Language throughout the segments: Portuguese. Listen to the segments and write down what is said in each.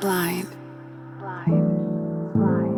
Blind. Blind. Blind.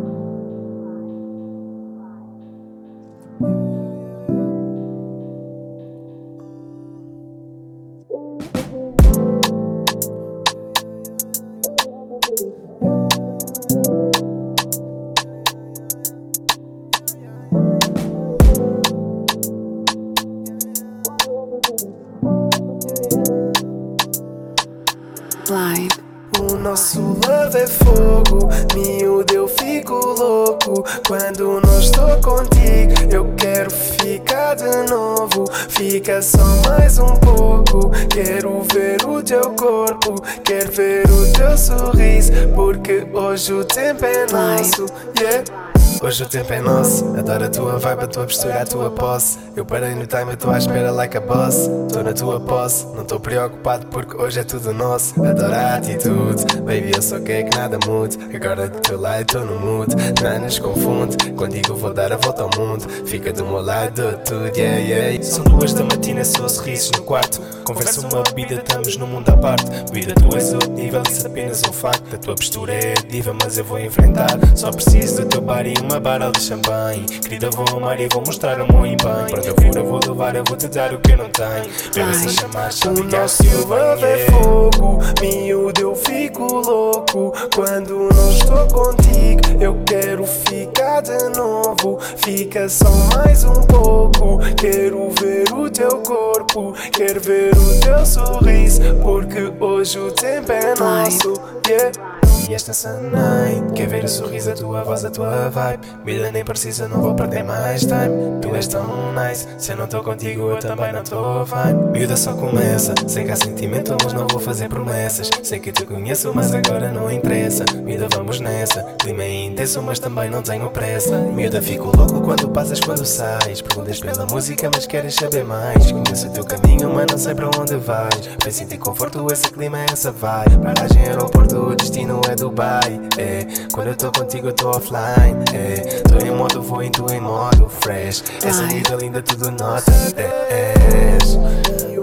Blind. O nosso love é fogo, miúdo eu fico louco. Quando não estou contigo, eu quero ficar de novo. Fica só mais um pouco, quero ver o teu corpo, quero ver o teu sorriso, porque hoje o tempo é nosso, yeah. Hoje o tempo é nosso, adoro a tua vibe, a tua postura, a tua posse. Eu parei no time, eu tô à espera like a boss. Tô na tua posse, não tô preocupado porque hoje é tudo nosso. Adoro a atitude, baby eu só quero que nada mude. Agora do teu lado tô no mood, nada nos confunde. Contigo vou dar a volta ao mundo, fica do meu lado tudo, yeah, yeah. São 2 da matina, só sorrisos no quarto. Conversa uma bebida, estamos num mundo à parte. Vida, tu és outro nível, isso é apenas um facto. A tua postura é diva, mas eu vou enfrentar. Só preciso do teu bar e uma barrel de champanhe. Querida, vou amar e vou mostrar o meu empenho. Pronto, eu vou levar, eu vou te dar o que eu não tenho. Bebe se chamar, só o nosso love é fogo, miúdo eu fico louco. Quando não estou contigo, eu quero ficar de novo. Fica só mais um pouco, quero ver o teu corpo, quero ver o teu sorriso, porque hoje o tempo é nosso, yeah. E esta night, quer ver o sorriso, a tua voz, a tua vibe. Vida nem precisa, não vou perder mais time. Tu és tão nice, se eu não tô contigo eu também não tô fine. Miúda só começa, sei que há sentimento mas não vou fazer promessas. Sei que te conheço mas agora não interessa. Miúda vamos nessa, clima é intenso mas também não tenho pressa. Miúda fico louco quando passas, quando sais. Perguntas pela música mas queres saber mais. Conheço o teu caminho mas não sei para onde vais. Vem sentir conforto, esse clima, essa vibe. Paragem, aeroporto, o destino é Dubai, quando eu tô contigo eu tô offline, tô em modo voo e tu em modo fresh. Essa vida linda tudo nota,